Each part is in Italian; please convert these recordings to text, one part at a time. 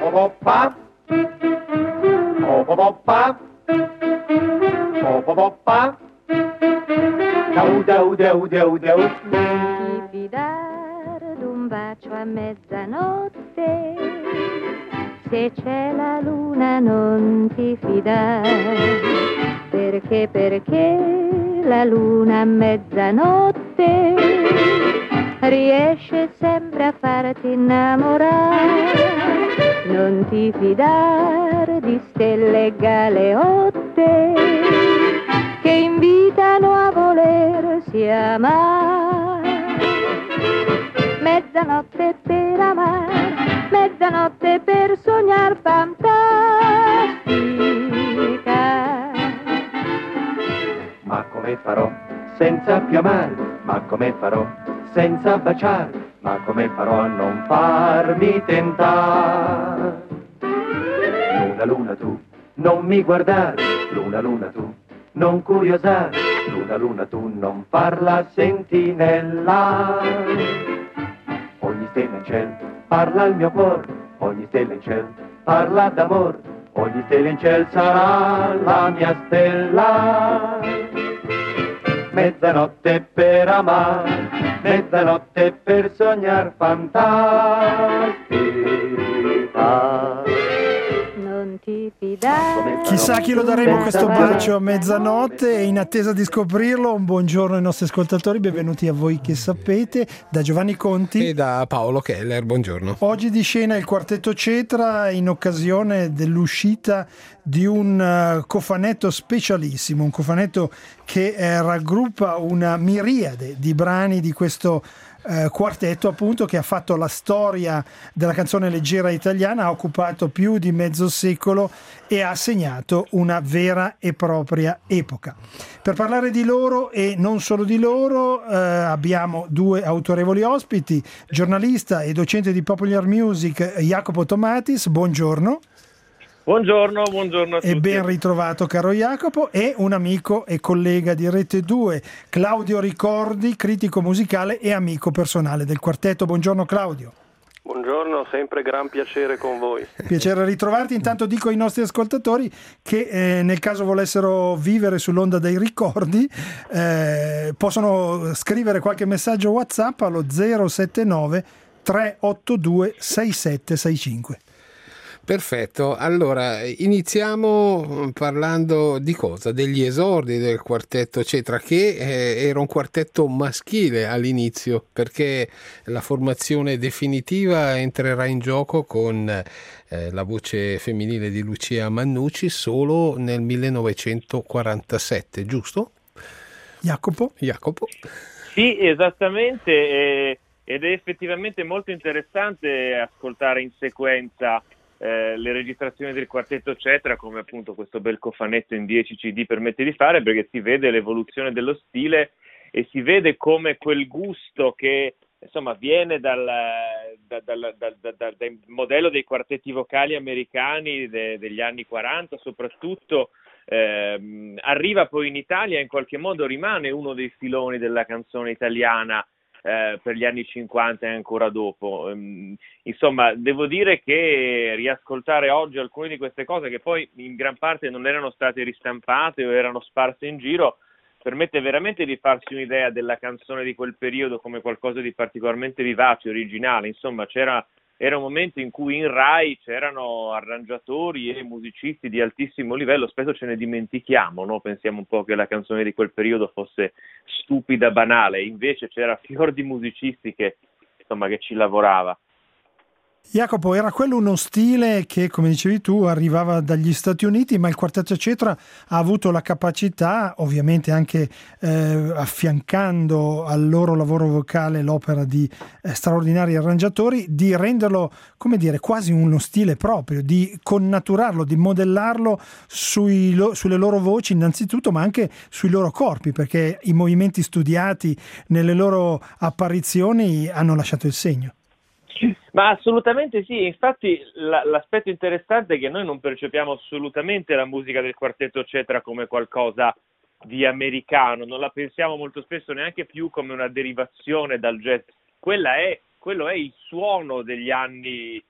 Popopoppa, popopoppa, popopoppa, dau dau dau dau dau. Ti fidare d'un bacio a mezzanotte, se c'è la luna non ti fidare, perché la luna a mezzanotte riesce sempre a farti innamorare. Non ti fidare di stelle e galeotte che invitano a volersi amare. Mezzanotte per amare, mezzanotte per sognar fantastica. Ma come farò senza più amare? Ma come farò senza baciare? Ma come farò a non farmi tentare? Luna, luna tu, non mi guardare. Luna, luna tu, non curiosare. Luna, luna tu, non farla sentinella. Ogni stella in ciel parla il mio cuore. Ogni stella in ciel parla d'amor. Ogni stella in ciel sarà la mia stella. Mezzanotte per amare, mezzanotte per sognar fantastica. Non ti fidare. Chissà chi lo daremo questo bacio a mezzanotte, e in attesa di scoprirlo un buongiorno ai nostri ascoltatori, benvenuti a Voi che sapete, da Giovanni Conti e da Paolo Keller, buongiorno. Oggi di scena il Quartetto Cetra in occasione dell'uscita di un cofanetto specialissimo, un cofanetto che raggruppa una miriade di brani di questo quartetto, appunto, che ha fatto la storia della canzone leggera italiana, ha occupato più di mezzo secolo e ha segnato una vera e propria epoca. Per parlare di loro e non solo di loro abbiamo due autorevoli ospiti: giornalista e docente di Popular Music Jacopo Tomatis, buongiorno. Buongiorno a tutti. E ben ritrovato, caro Jacopo. E un amico e collega di Rete 2, Claudio Ricordi, critico musicale e amico personale del quartetto. Buongiorno Claudio. Buongiorno, sempre gran piacere con voi. Piacere ritrovarti. Intanto dico ai nostri ascoltatori che nel caso volessero vivere sull'onda dei ricordi possono scrivere qualche messaggio WhatsApp allo 079 382 6765. Perfetto, allora iniziamo parlando di cosa? Degli esordi del quartetto Cetra, che era un quartetto maschile all'inizio, perché la formazione definitiva entrerà in gioco con la voce femminile di Lucia Mannucci solo nel 1947, giusto? Jacopo? Sì, esattamente, ed è effettivamente molto interessante ascoltare in sequenza le registrazioni del quartetto Cetra, come appunto questo bel cofanetto in 10 CD permette di fare, perché si vede l'evoluzione dello stile e si vede come quel gusto che insomma viene dal modello dei quartetti vocali americani degli anni 40 soprattutto, arriva poi in Italia e in qualche modo rimane uno dei filoni della canzone italiana per gli anni 50 e ancora dopo. Insomma, devo dire che riascoltare oggi alcune di queste cose, che poi in gran parte non erano state ristampate o erano sparse in giro, permette veramente di farsi un'idea della canzone di quel periodo come qualcosa di particolarmente vivace, originale. Insomma, era un momento in cui in Rai c'erano arrangiatori e musicisti di altissimo livello, spesso ce ne dimentichiamo, no? Pensiamo un po' che la canzone di quel periodo fosse stupida, banale, invece c'era fior di musicisti che ci lavorava. Jacopo, era quello uno stile che, come dicevi tu, arrivava dagli Stati Uniti, ma il quartetto Cetra ha avuto la capacità, ovviamente anche affiancando al loro lavoro vocale l'opera di straordinari arrangiatori, di renderlo, come dire, quasi uno stile proprio, di connaturarlo, di modellarlo sulle loro voci innanzitutto, ma anche sui loro corpi, perché i movimenti studiati nelle loro apparizioni hanno lasciato il segno. Ma assolutamente sì, infatti l'aspetto interessante è che noi non percepiamo assolutamente la musica del quartetto Cetra come qualcosa di americano, non la pensiamo molto spesso neanche più come una derivazione dal jazz. Quello è il suono degli anni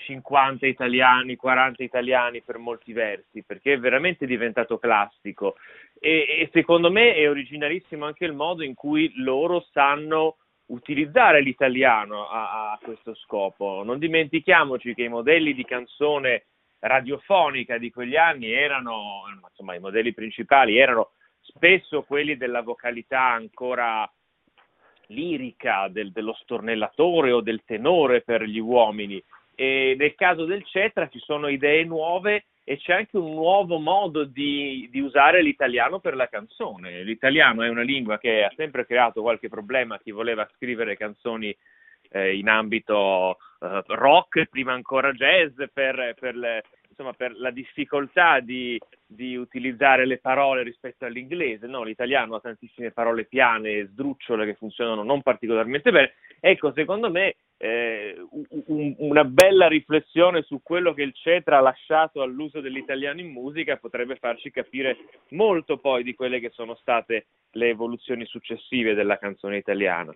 50 italiani, 40 italiani per molti versi, perché è veramente diventato classico e secondo me è originalissimo anche il modo in cui loro sanno utilizzare l'italiano a questo scopo. Non dimentichiamoci che i modelli di canzone radiofonica di quegli anni erano, insomma, i modelli principali erano spesso quelli della vocalità ancora lirica, dello stornellatore o del tenore per gli uomini, e nel caso del Cetra ci sono idee nuove e c'è anche un nuovo modo di usare l'italiano per la canzone. L'italiano è una lingua che ha sempre creato qualche problema a chi voleva scrivere canzoni in ambito rock, prima ancora jazz, per la difficoltà di utilizzare le parole rispetto all'inglese. No, l'italiano ha tantissime parole piane e sdrucciole che funzionano non particolarmente bene. Ecco, secondo me una bella riflessione su quello che il Cetra ha lasciato all'uso dell'italiano in musica potrebbe farci capire molto poi di quelle che sono state le evoluzioni successive della canzone italiana.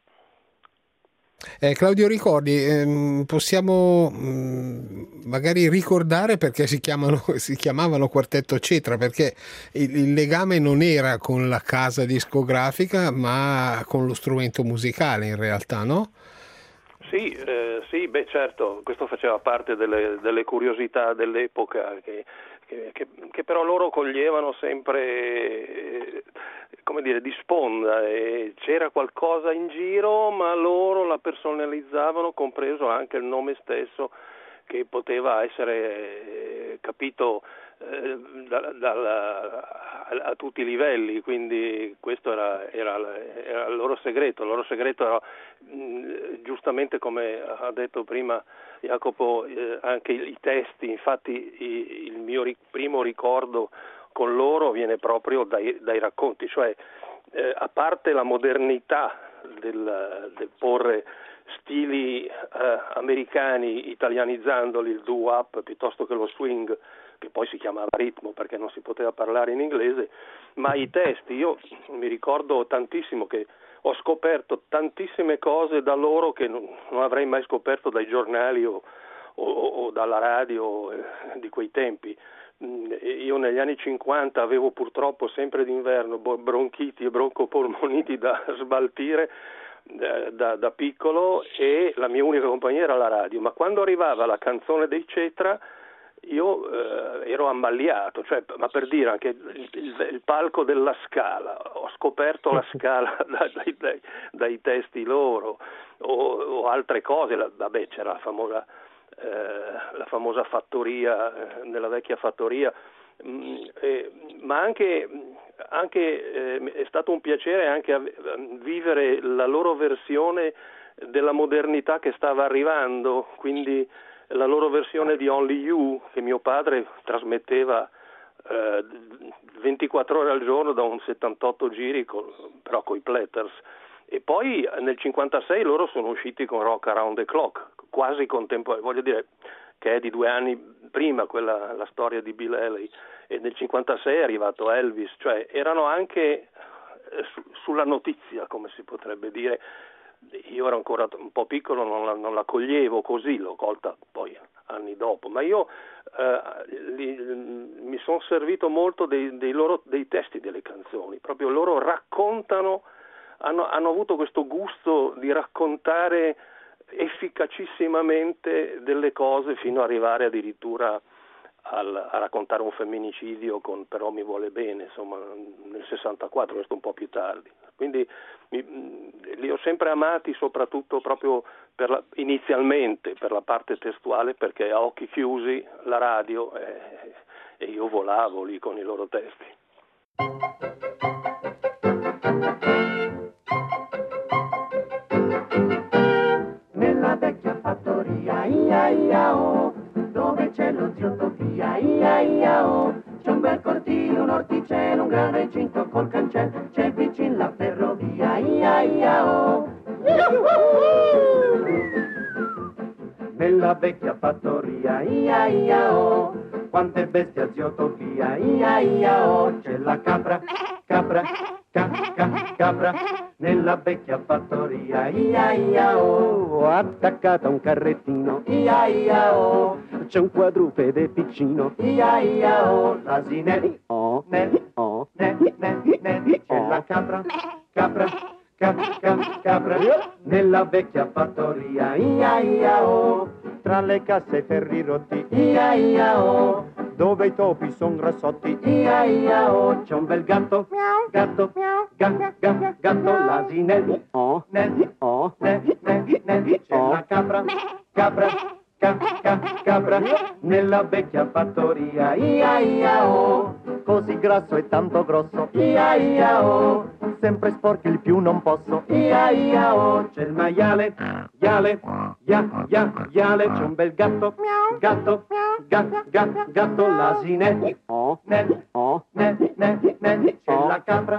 Claudio, ricordi, possiamo magari ricordare perché si chiamavano Quartetto Cetra, perché il legame non era con la casa discografica ma con lo strumento musicale in realtà, no? Sì, beh certo, questo faceva parte delle curiosità dell'epoca che però loro coglievano sempre, come dire, di sponda, e c'era qualcosa in giro ma loro la personalizzavano, compreso anche il nome stesso, che poteva essere capito a tutti i livelli, quindi questo era il loro segreto. Il loro segreto era, giustamente come ha detto prima Jacopo, anche i testi. Infatti il mio primo ricordo con loro viene proprio dai racconti, cioè a parte la modernità del porre stili americani italianizzandoli, il doo-wop piuttosto che lo swing, che poi si chiamava ritmo perché non si poteva parlare in inglese, ma i testi, io mi ricordo tantissimo che ho scoperto tantissime cose da loro che non avrei mai scoperto dai giornali o dalla radio di quei tempi. Io negli anni 50 avevo purtroppo sempre d'inverno bronchiti e broncopolmoniti da sbaltire da piccolo, e la mia unica compagnia era la radio, ma quando arrivava la canzone dei Cetra io ero ammaliato, cioè, ma per dire anche il palco della Scala, ho scoperto la Scala dai testi loro, o altre cose. Vabbè, c'era la famosa fattoria, nella vecchia fattoria, ma anche è stato un piacere anche vivere la loro versione della modernità che stava arrivando, quindi la loro versione di Only You, che mio padre trasmetteva 24 ore al giorno da un 78 giri, però coi Platters. E poi nel 56 loro sono usciti con Rock Around the Clock, quasi contemporaneo, voglio dire che è di 2 anni prima la storia di Bill Haley, e nel 56 è arrivato Elvis, cioè erano anche sulla notizia, come si potrebbe dire. Io ero ancora un po' piccolo, non la coglievo così, l'ho colta poi anni dopo, ma io mi sono servito molto dei testi delle canzoni, proprio loro raccontano, hanno avuto questo gusto di raccontare efficacissimamente delle cose, fino ad arrivare addirittura a raccontare un femminicidio con Però mi vuole bene, insomma, nel 64, questo un po' più tardi. Quindi li ho sempre amati, soprattutto proprio inizialmente per la parte testuale, perché a occhi chiusi la radio e io volavo lì con i loro testi. Nella vecchia fattoria, ia ia oh, dove c'è lo zio Tofia, ia ia oh, c'è un bel cortile, un orticello, un gran recinto col cancello, c'è vicino la ferrovia, ia ia oh. Nella vecchia fattoria, ia ia oh, quante bestie zio Tofia, ia ia oh, c'è la capra, capra, nella vecchia fattoria, ia ia oh. oh, attaccata a un carrettino, ia ia oh, c'è un quadrupede piccino, ia ia oh, l'asinello, oh, c'è la capra, capra, nella vecchia fattoria, ia ia oh, tra le casse e ferri rotti, ia ia oh, dove i topi son grassotti, ia ia oh, c'è un bel gatto, gatto, l'asinello, oh, c'è la capra, capra, nella vecchia fattoria, ia ia oh, così grasso e tanto grosso, ia ia oh, sempre sporchi il più non posso, ia ia oh, c'è il maiale, iale, c'è un bel gatto, gatto, l'asine, oh, c'è la capra,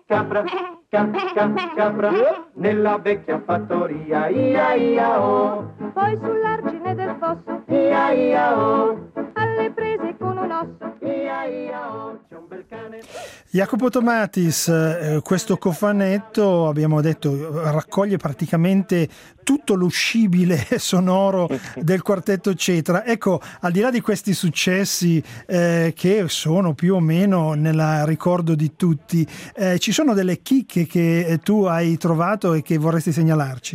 nella vecchia fattoria, ia ia oh, Poi sull'argine del fosso, ia ia oh, alle prese con un osso. ia ia oh, c'è un bel cane. Jacopo Tomatis, questo cofanetto, abbiamo detto, raccoglie praticamente tutto lo scibile sonoro del quartetto Cetra. Ecco, al di là di questi successi che sono più o meno nel ricordo di tutti, ci sono delle chicche che tu hai trovato e che vorresti segnalarci?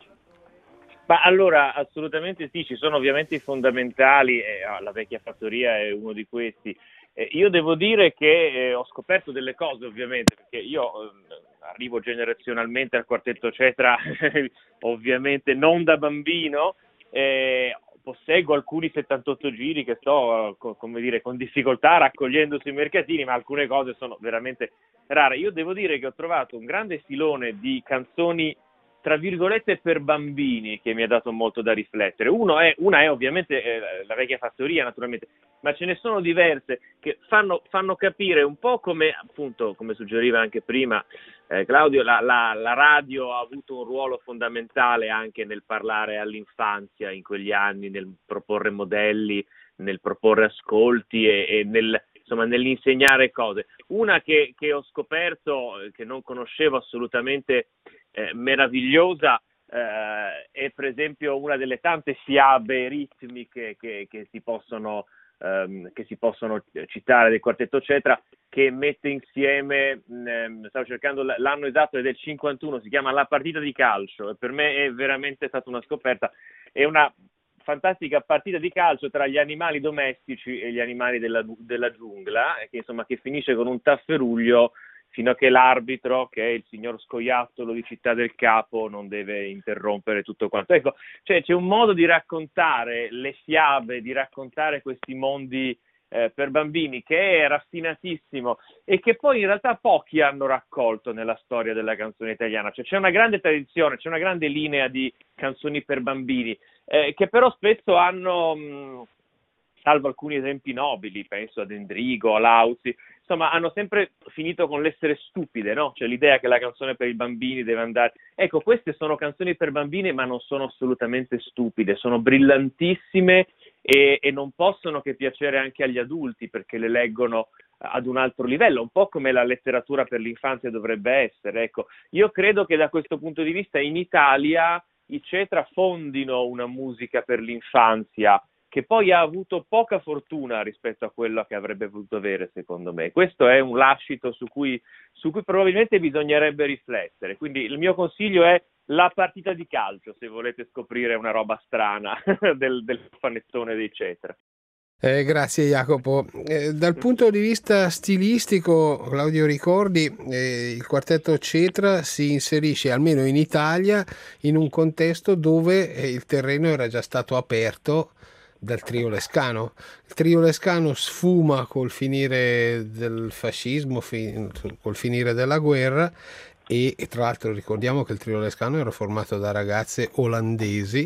Ma allora, assolutamente sì, ci sono ovviamente i fondamentali, la vecchia fattoria è uno di questi. Io devo dire che ho scoperto delle cose, ovviamente, perché io arrivo generazionalmente al quartetto Cetra, ovviamente non da bambino, posseggo alcuni 78 giri che sto, come dire, con difficoltà raccogliendo sui mercatini, ma alcune cose sono veramente rare. Io devo dire che ho trovato un grande filone di canzoni tra virgolette per bambini che mi ha dato molto da riflettere. Una è ovviamente la vecchia fattoria, naturalmente, ma ce ne sono diverse che fanno capire un po' come, appunto, come suggeriva anche prima Claudio, la radio ha avuto un ruolo fondamentale anche nel parlare all'infanzia in quegli anni, nel proporre modelli, nel proporre ascolti e nell'insegnare cose. Una che ho scoperto, che non conoscevo assolutamente, meravigliosa, è per esempio una delle tante fiabe ritmiche che si possono citare del quartetto Cetra, che mette insieme, stavo cercando l'anno esatto, è del 51, si chiama La partita di calcio, e per me è veramente stata una scoperta. È una fantastica partita di calcio tra gli animali domestici e gli animali della giungla, che finisce con un tafferuglio fino a che l'arbitro, che è il signor Scoiattolo di Città del Capo, non deve interrompere tutto quanto. Ecco, c'è un modo di raccontare le fiabe, di raccontare questi mondi per bambini che è raffinatissimo e che poi in realtà pochi hanno raccolto nella storia della canzone italiana. Cioè, c'è una grande tradizione, c'è una grande linea di canzoni per bambini che però spesso hanno, salvo alcuni esempi nobili, penso ad Endrigo, a Lauzi, insomma, hanno sempre finito con l'essere stupide, no? Cioè l'idea che la canzone per i bambini deve andare... Ecco, queste sono canzoni per bambini, ma non sono assolutamente stupide, sono brillantissime e non possono che piacere anche agli adulti, perché le leggono ad un altro livello, un po' come la letteratura per l'infanzia dovrebbe essere. Ecco, io credo che da questo punto di vista in Italia i Cetra fondino una musica per l'infanzia, che poi ha avuto poca fortuna rispetto a quello che avrebbe voluto avere, secondo me. Questo è un lascito su cui probabilmente bisognerebbe riflettere. Quindi il mio consiglio è La partita di calcio, se volete scoprire una roba strana del fanettone dei Cetra. Grazie Jacopo. Dal punto di vista stilistico, Claudio ricordi, il quartetto Cetra si inserisce, almeno in Italia, in un contesto dove il terreno era già stato aperto dal trio Lescano. Il trio Lescano sfuma col finire del fascismo, col finire della guerra, e tra l'altro ricordiamo che il trio Lescano era formato da ragazze olandesi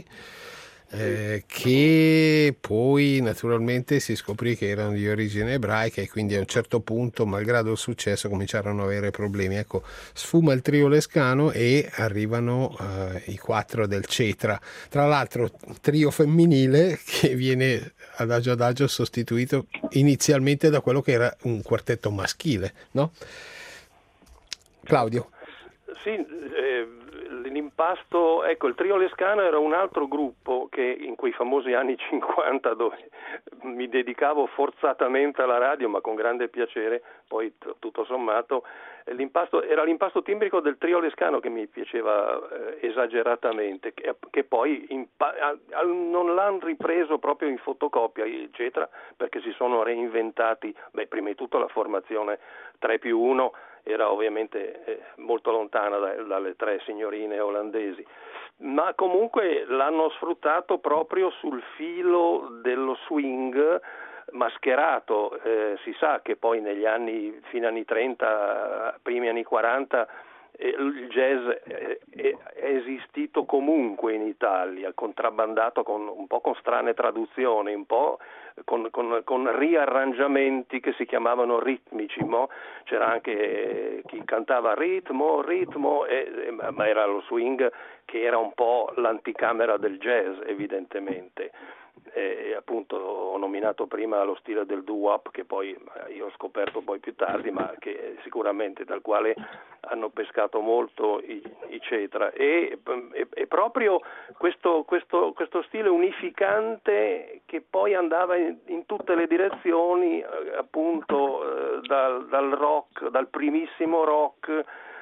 che poi naturalmente si scoprì che erano di origine ebraica, e quindi a un certo punto, malgrado il successo, cominciarono ad avere problemi. Ecco, sfuma il trio Lescano e arrivano i quattro del Cetra, tra l'altro trio femminile che viene adagio sostituito inizialmente da quello che era un quartetto maschile, no? Claudio? Sì, l'impasto, ecco, il Trio Lescano era un altro gruppo che in quei famosi anni 50, dove mi dedicavo forzatamente alla radio, ma con grande piacere, poi tutto sommato, era l'impasto timbrico del Trio Lescano che mi piaceva esageratamente, che poi non l'hanno ripreso proprio in fotocopia, eccetera, perché si sono reinventati, prima di tutto la formazione 3+1 era ovviamente molto lontana dalle 3 signorine olandesi, ma comunque l'hanno sfruttato proprio sul filo dello swing mascherato. Si sa che poi negli anni, fino agli anni 30, primi anni 40, il jazz è esistito comunque in Italia, contrabbandato un po' con strane traduzioni, un po' con riarrangiamenti che si chiamavano ritmici, c'era anche chi cantava ritmo, ma era lo swing che era un po' l'anticamera del jazz, evidentemente. Appunto ho nominato prima lo stile del doo-wop, che poi io ho scoperto poi più tardi, ma che sicuramente dal quale hanno pescato molto i Cetra, e proprio questo stile unificante che poi andava in tutte le direzioni, appunto dal rock, dal primissimo rock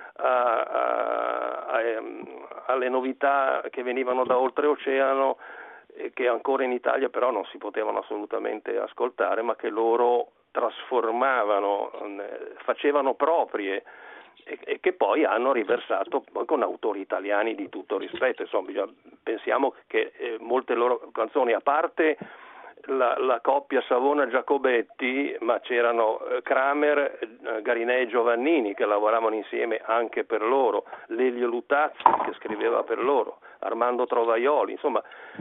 alle novità che venivano da oltreoceano, che ancora in Italia però non si potevano assolutamente ascoltare, ma che loro trasformavano, facevano proprie, e che poi hanno riversato con autori italiani di tutto rispetto. Insomma, pensiamo che molte loro canzoni, a parte la coppia Savona-Giacobetti, ma c'erano Kramer, Garinè e Giovannini che lavoravano insieme anche per loro, Lelio Lutazzi che scriveva per loro, Armando Trovaioli, insomma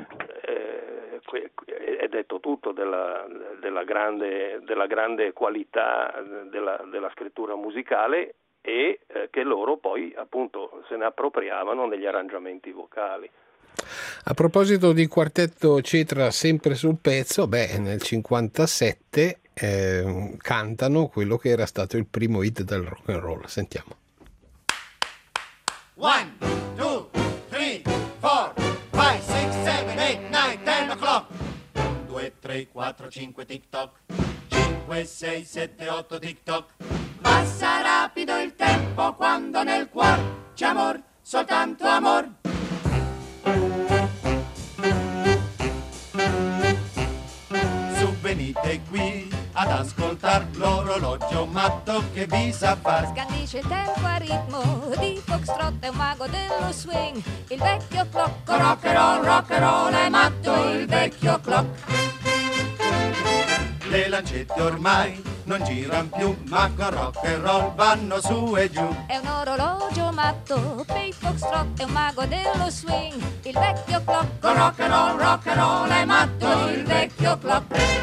è detto tutto della grande qualità della scrittura musicale, e che loro poi appunto se ne appropriavano negli arrangiamenti vocali. A proposito di quartetto Cetra, sempre sul pezzo, nel 57 cantano quello che era stato il primo hit del rock and roll. Sentiamo. 1, 2, 3, 4, 5, 6, 7, 8, 9, 10 o'clock. 1, 2, 3, 4, 5 tic toc. 5, 6, 7, 8 tic toc. Passa rapido il tempo quando nel cuore c'è amor, soltanto amor. Su venite qui ad ascoltar l'orologio matto che vi sa far. Scandisce il tempo a ritmo di foxtrot, è un mago dello swing, il vecchio clock. Rock and roll è matto il vecchio clock. Le lancette ormai non giran più, ma con rock and roll vanno su e giù. È un orologio matto per il foxtrot, è un mago dello swing, il vecchio clock. Con rock and roll è matto il vecchio clock.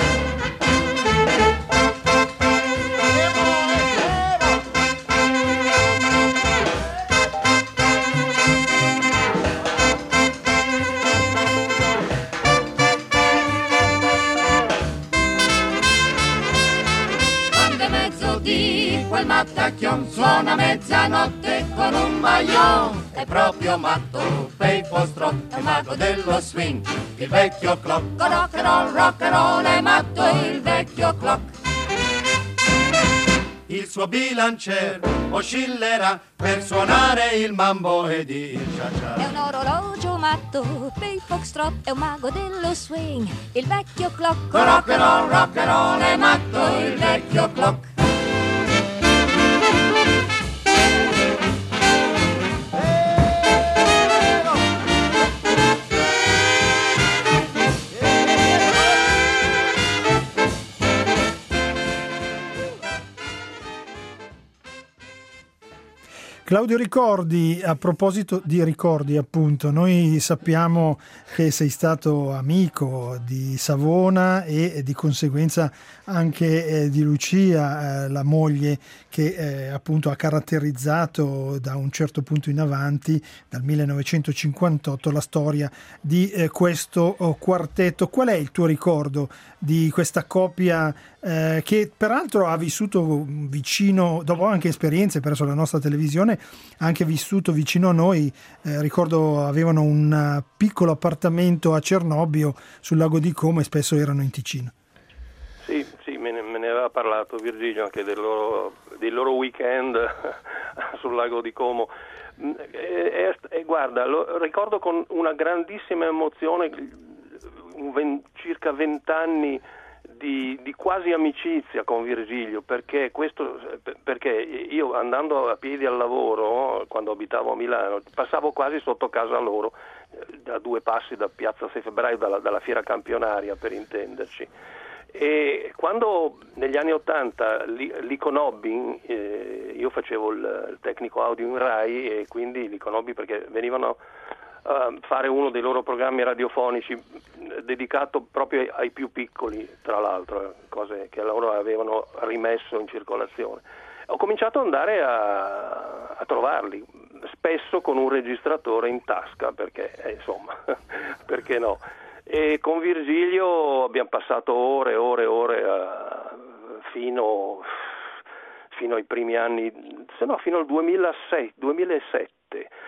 Quel mattacchion suona mezzanotte con un baglion, è proprio matto, pei foxtrot, è mago dello swing, il vecchio clock. Con rock and roll è matto il vecchio clock. Il suo bilanciere oscillerà per suonare il mambo ed il cha-cha. È un orologio matto per il foxtrot, è un mago dello swing, il vecchio clock. Con rock and roll è matto il vecchio clock. Claudio Ricordi, a proposito di ricordi, appunto, noi sappiamo che sei stato amico di Savona e di conseguenza anche di Lucia, la moglie che appunto ha caratterizzato da un certo punto in avanti, dal 1958, la storia di questo quartetto. Qual è il tuo ricordo di questa coppia che peraltro ha vissuto vicino, dopo anche esperienze presso la nostra televisione, canzone, anche vissuto vicino a noi. Ricordo avevano un piccolo appartamento a Cernobbio sul lago di Como e spesso erano in Ticino. Sì, me ne aveva parlato Virgilio anche dei loro weekend sul lago di Como. E guarda, lo ricordo con una grandissima emozione, circa 20 anni di quasi amicizia con Virgilio, perché io andando a piedi al lavoro, quando abitavo a Milano, passavo quasi sotto casa loro, a 2 passi da Piazza 6 Febbraio, dalla fiera campionaria, per intenderci. E quando negli anni '80 li conobbi, io facevo il tecnico audio in Rai, e quindi li conobbi perché venivano a fare uno dei loro programmi radiofonici dedicato proprio ai più piccoli, tra l'altro, cose che loro avevano rimesso in circolazione. Ho cominciato ad andare a trovarli, spesso con un registratore in tasca, perché insomma, perché no? E con Virgilio abbiamo passato ore fino ai primi anni, se no fino al 2007.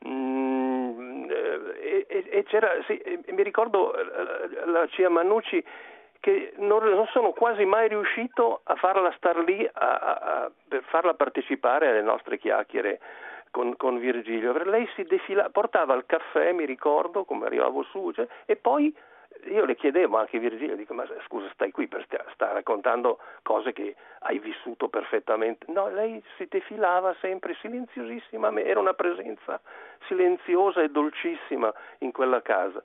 E c'era, sì, mi ricordo la Cia Mannucci, che non sono quasi mai riuscito a farla star lì, per farla partecipare alle nostre chiacchiere con Virgilio. Lei si portava il caffè, mi ricordo, come arrivavo su, e poi io le chiedevo, anche Virgilio, dico: ma scusa, stai qui sta raccontando cose che hai vissuto perfettamente? No, lei si defilava sempre silenziosissima, era una presenza silenziosa e dolcissima in quella casa.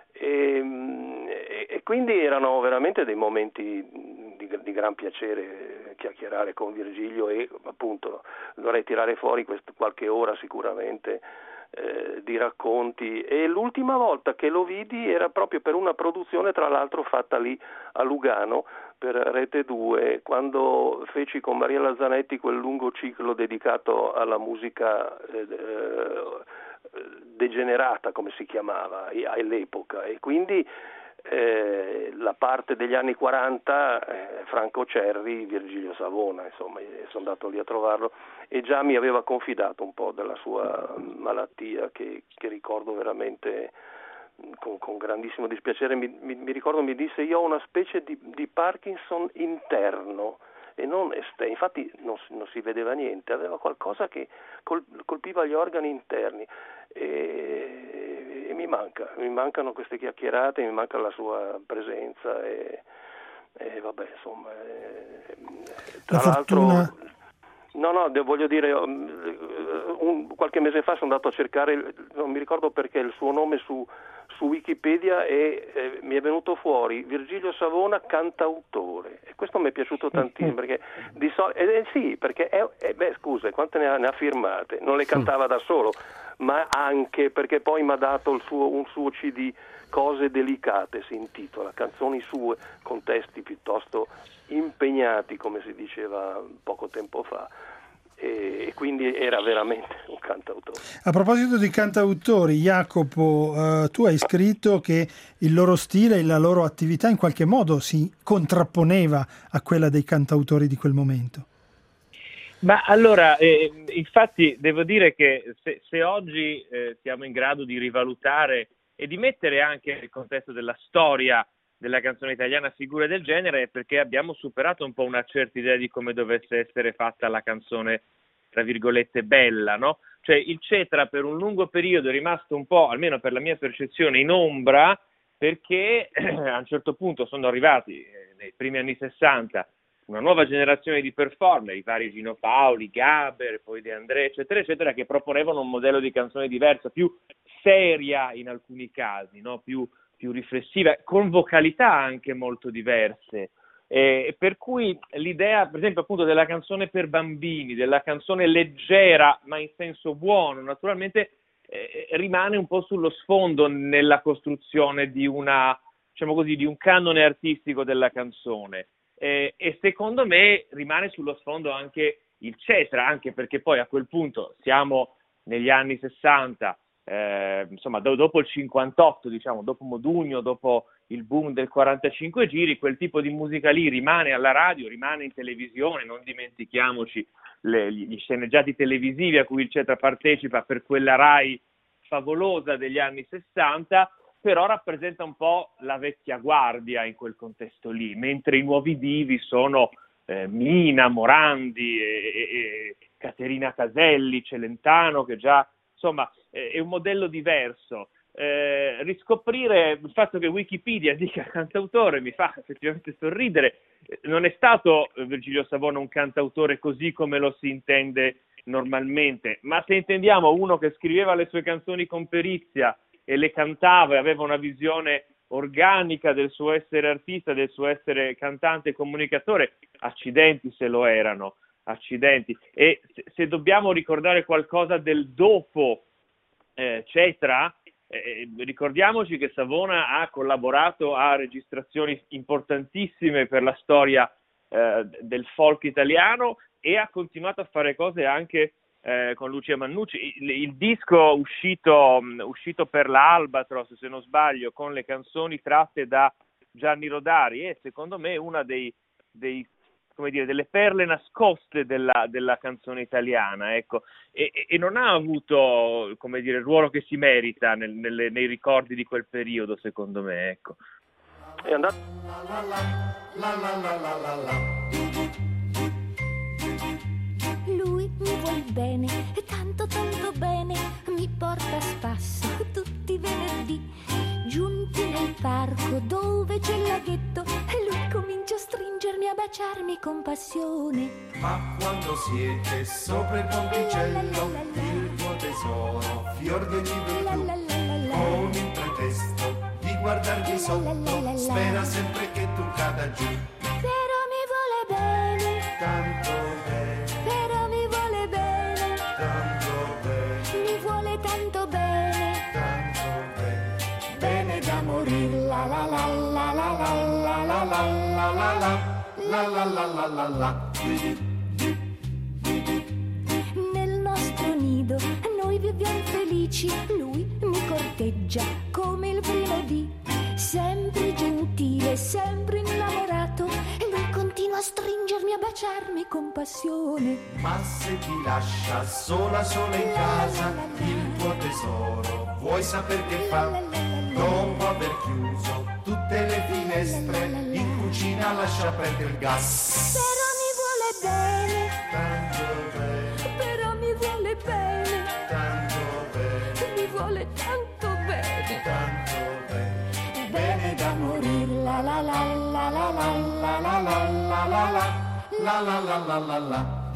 E quindi erano veramente dei momenti di gran piacere chiacchierare con Virgilio, e appunto dovrei tirare fuori qualche ora sicuramente di racconti. E l'ultima volta che lo vidi era proprio per una produzione, tra l'altro fatta lì a Lugano per Rete 2, quando feci con Mariella Zanetti quel lungo ciclo dedicato alla musica degenerata, come si chiamava all'epoca, e quindi la parte degli anni 40, Franco Cerri, Virgilio Savona, insomma, sono andato lì a trovarlo, e già mi aveva confidato un po' della sua malattia, che ricordo veramente con grandissimo dispiacere. Mi ricordo, mi disse: io ho una specie di Parkinson interno e non esterno, infatti non si vedeva niente, aveva qualcosa che colpiva gli organi interni, e mi mancano queste chiacchierate, mi manca la sua presenza, e vabbè, insomma, tra l'altro voglio dire, qualche mese fa sono andato a cercare, non mi ricordo perché, il suo nome su Wikipedia, e mi è venuto fuori Virgilio Savona cantautore, e questo mi è piaciuto tantissimo, perché sì, perché scusa, quante ne ha firmate? Non le cantava da solo, ma anche perché poi mi ha dato un suo CD, Cose delicate si intitola, canzoni sue con testi piuttosto impegnati, come si diceva poco tempo fa, e quindi era veramente un cantautore. A proposito di cantautori, Jacopo, tu hai scritto che il loro stile e la loro attività in qualche modo si contrapponeva a quella dei cantautori di quel momento. Ma allora, infatti devo dire che se oggi siamo in grado di rivalutare e di mettere anche nel contesto della storia della canzone italiana figure del genere, è perché abbiamo superato un po' una certa idea di come dovesse essere fatta la canzone, tra virgolette, bella, no? Cioè il Cetra per un lungo periodo è rimasto un po', almeno per la mia percezione, in ombra, perché a un certo punto sono arrivati, nei primi anni 60, una nuova generazione di performer, i vari Gino Paoli, Gaber, poi De André, eccetera, eccetera, che proponevano un modello di canzone diverso, più seria in alcuni casi, no? più riflessiva, con vocalità anche molto diverse. Per cui l'idea, per esempio, appunto della canzone per bambini, della canzone leggera, ma in senso buono, naturalmente rimane un po' sullo sfondo nella costruzione di diciamo così, di un canone artistico della canzone. E secondo me rimane sullo sfondo anche il Cetra, anche perché poi a quel punto siamo negli anni 60, insomma dopo il 58, diciamo, dopo Modugno, dopo il boom del 45 giri, quel tipo di musica lì rimane alla radio, rimane in televisione, non dimentichiamoci gli sceneggiati televisivi a cui il Cetra partecipa per quella Rai favolosa degli anni 60, però rappresenta un po' la vecchia guardia in quel contesto lì, mentre i nuovi divi sono Mina, Morandi e Caterina Caselli, Celentano, che già insomma è un modello diverso. Riscoprire il fatto che Wikipedia dica cantautore mi fa effettivamente sorridere. Non è stato Virgilio Savona un cantautore così come lo si intende normalmente, ma se intendiamo uno che scriveva le sue canzoni con perizia e le cantava e aveva una visione organica del suo essere artista, del suo essere cantante e comunicatore, accidenti se lo erano, accidenti. E se dobbiamo ricordare qualcosa del dopo Cetra, ricordiamoci che Savona ha collaborato a registrazioni importantissime per la storia del folk italiano e ha continuato a fare cose anche con Lucia Mannucci. Il disco uscito per la Albatros, se non sbaglio, con le canzoni tratte da Gianni Rodari, è secondo me una delle perle nascoste della canzone italiana, ecco, e non ha avuto, come dire, il ruolo che si merita nei ricordi di quel periodo, secondo me, ecco. È andato. Lui mi vuol bene, tanto tanto bene, mi porta a spasso tutti i venerdì. Giunti nel parco dove c'è il laghetto, lui comincia a stringermi, a baciarmi con passione. Ma quando siete sopra il ponticello, il tuo tesoro, fior di ogni virtù, con il pretesto di guardarti sotto, spera sempre che tu cada giù. Però mi vuole bene, Tanto bene, però mi vuole bene, tanto bene, mi vuole tanto bene, tanto bene. bene da morire. La la la la la la la la la la la la. Nel nostro nido noi viviamo felici, lui mi corteggia come il primo dì, sempre gentile, sempre innamorato, e lui continua a stringermi, a baciarmi con passione. Ma se ti lascia sola in casa, il tuo tesoro, vuoi saper che fa? Dopo aver chiuso tutte le finestre, in cucina lascia perdere il gas. Però mi vuole bene, Tanto bene, però mi vuole bene, tanto bene, mi vuole tanto bene, tanto bene. bene da morire. La la la la la la la la la la la la.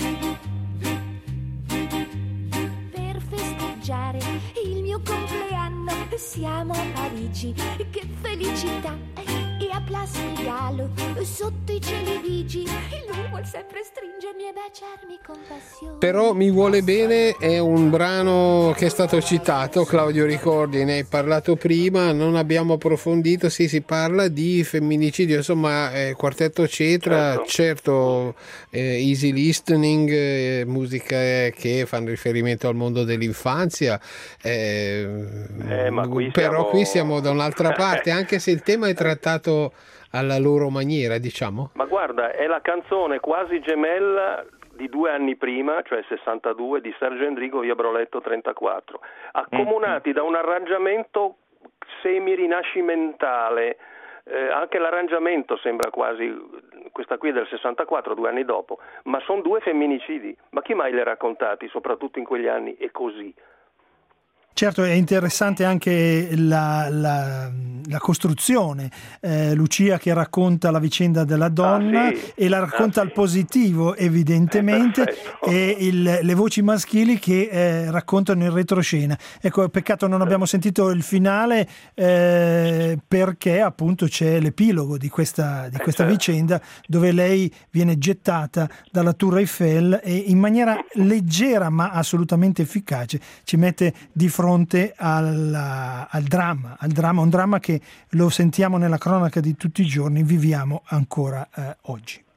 Per festeggiare il mio compleanno siamo a Parigi, che felicità, e a Plastigalo sotto i cieli vigi, lui vuol sempre stringermi e baciarmi con passione. Però Mi vuole bene è un brano che è stato citato, Claudio Ricordi, ne hai parlato prima, non abbiamo approfondito. Sì, si parla di femminicidio, insomma, Quartetto Cetra, certo, easy listening, musica che fanno riferimento al mondo dell'infanzia, Ma però qui siamo da un'altra parte, anche se il tema è trattato alla loro maniera, diciamo. Ma guarda, è la canzone quasi gemella di 2 anni prima, cioè 62, di Sergio Endrigo, via Broletto 34, accomunati da un arrangiamento semi-rinascimentale. Anche l'arrangiamento sembra quasi, questa qui è del 64, 2 anni dopo, ma sono 2 femminicidi. Ma chi mai li ha raccontati, soprattutto in quegli anni, e così? Certo, è interessante anche la costruzione, Lucia che racconta la vicenda della donna, sì. e la racconta al positivo evidentemente, e le voci maschili che raccontano in retroscena. Ecco, peccato non abbiamo sentito il finale, perché appunto c'è l'epilogo di questa vicenda, dove lei viene gettata dalla Tour Eiffel e in maniera leggera ma assolutamente efficace ci mette di fronte al dramma, un dramma che lo sentiamo nella cronaca di tutti i giorni, viviamo ancora oggi.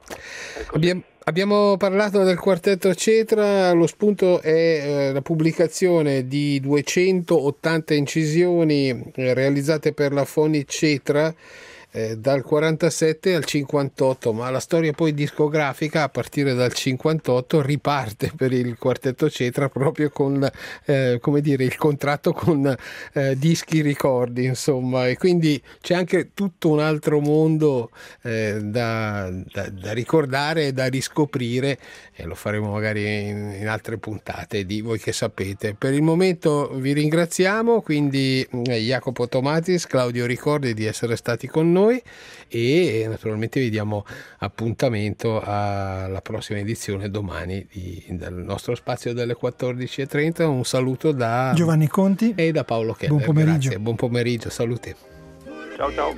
Abbiamo parlato del quartetto Cetra, lo spunto è la pubblicazione di 280 incisioni realizzate per la Foni Cetra dal 47 al 58, ma la storia poi discografica a partire dal 58 riparte per il quartetto Cetra proprio con come dire, il contratto con Dischi Ricordi, insomma, e quindi c'è anche tutto un altro mondo da ricordare e da riscoprire, e lo faremo magari in altre puntate di Voi che sapete. Per il momento vi ringraziamo, quindi Jacopo Tomatis, Claudio Ricordi, di essere stati con noi, e naturalmente vi diamo appuntamento alla prossima edizione domani del nostro spazio delle 14:30. Un saluto da Giovanni Conti e da Paolo Keller. Buon pomeriggio. Grazie, buon pomeriggio, salute. Ciao ciao.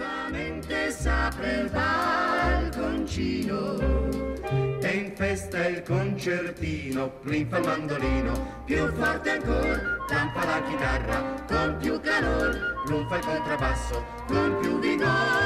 E in festa il concertino, plin fa il mandolino, più forte ancora, tampa la chitarra, con più calore, l'un fa il contrabbasso, con più vigore.